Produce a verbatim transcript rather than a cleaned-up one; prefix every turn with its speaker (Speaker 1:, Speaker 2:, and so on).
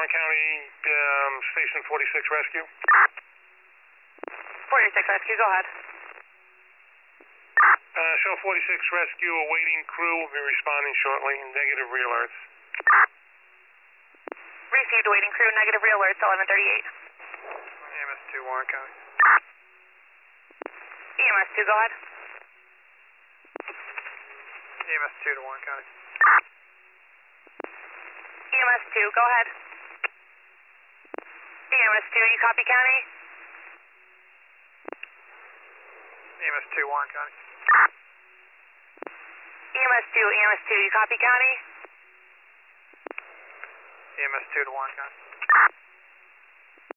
Speaker 1: Warren County, um, Station forty-six Rescue.
Speaker 2: forty-six Rescue, go ahead.
Speaker 1: Uh, show forty-six Rescue, awaiting crew, will be responding shortly. Negative re-alerts.
Speaker 2: Received awaiting crew, negative re-alerts, eleven thirty-eight.
Speaker 3: E M S two, Warren County.
Speaker 2: E M S two, go ahead.
Speaker 3: E M S two to Warren County.
Speaker 2: E M S two, go ahead. E M S two, you copy county?
Speaker 3: E M S two, Warren County.
Speaker 2: E M S two, E M S two, you copy county?
Speaker 3: E M S two to Warren County.